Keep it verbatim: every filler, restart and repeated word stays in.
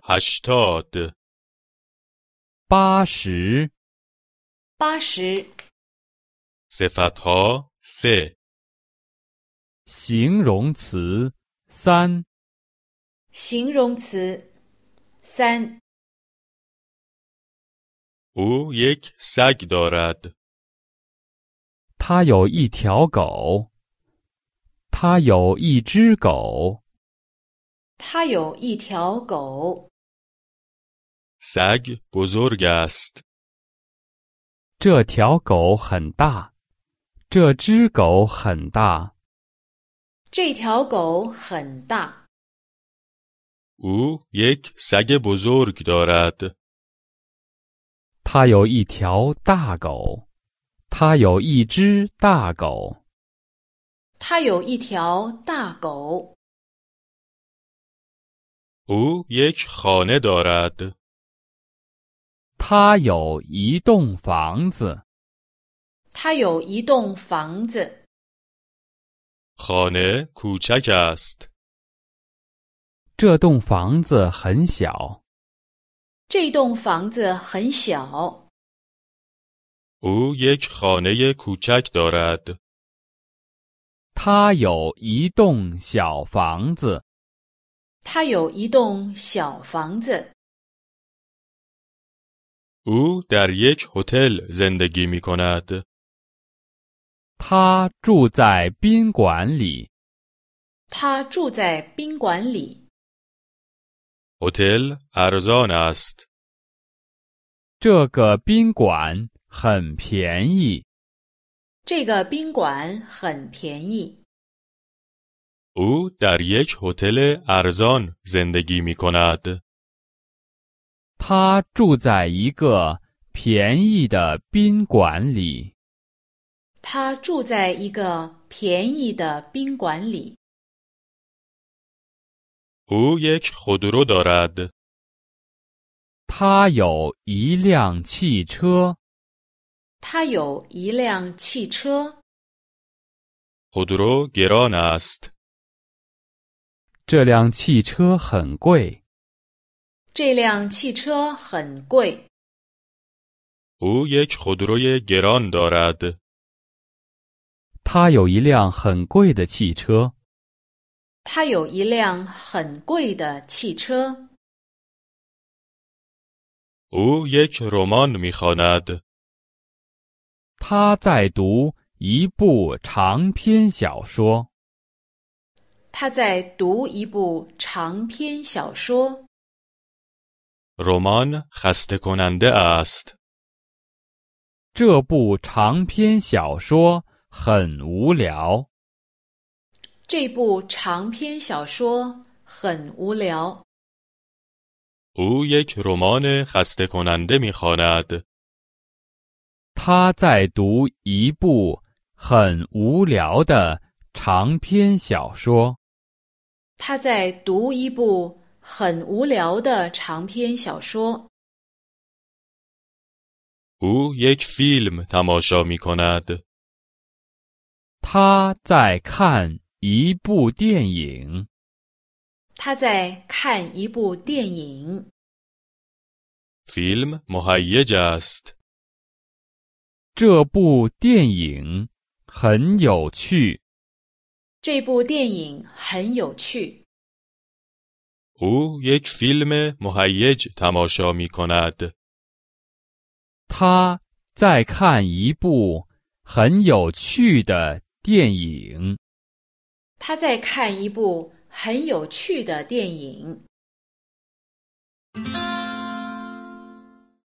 هشتاد 八十。 八十。 صفتها سه 形容词三。 形容词三。 او یک سگ دارد 他有一条狗。他有一只狗。 他有一条狗。 سگ بزرگ است 这条狗很大。这只狗很大。 这条狗很大。 او یک سگ بزرگ دارد 他有一条大狗。他有一只大狗。 他有一条大狗。 او یک خانه دارد 他有一栋房子。 他有一栋房子。 خانه کوچک است 这栋房子很小。 这栋房子很小。 او یک خانه کوچک دارد 他有一栋小房子。 他有一栋小房子。 او در یک هتل زندگی می کند 他住在宾馆里。 他住在宾馆里。 هتل ارزان است 这个宾馆很便宜。 这个宾馆很便宜。 او در یک هتل ارزان زندگی می کند 他住在一个便宜的宾馆里。 他住在一个便宜的宾馆里。 او یک خودرو دارد 他有一辆汽车。 他有一辆汽车。 خودرو گران است 这辆汽车很贵。 这辆汽车很贵。 او یک خودروی گران دارد 他有一辆很贵的汽车。 他有一辆很贵的汽车。 او یک رمان می خواند 他在读一部长篇小说。 他在读一部长篇小说。 رمان خسته کننده است 这部长篇小说很无聊。 这部长篇小说很无聊。 او یک رمان خسته کننده می خواند 他在读一部很无聊的长篇小说。 他在读一部很无聊的长篇小说。 او یک فیلم تماشا می کند 他在看一部电影。 他在看一部电影。 فیلم مهیج است 这部电影很有趣。 这部电影很有趣。 او یک فیلم مهیج تماشا می کند 他在看一部很有趣的电影。 他在看一部很有趣的电影。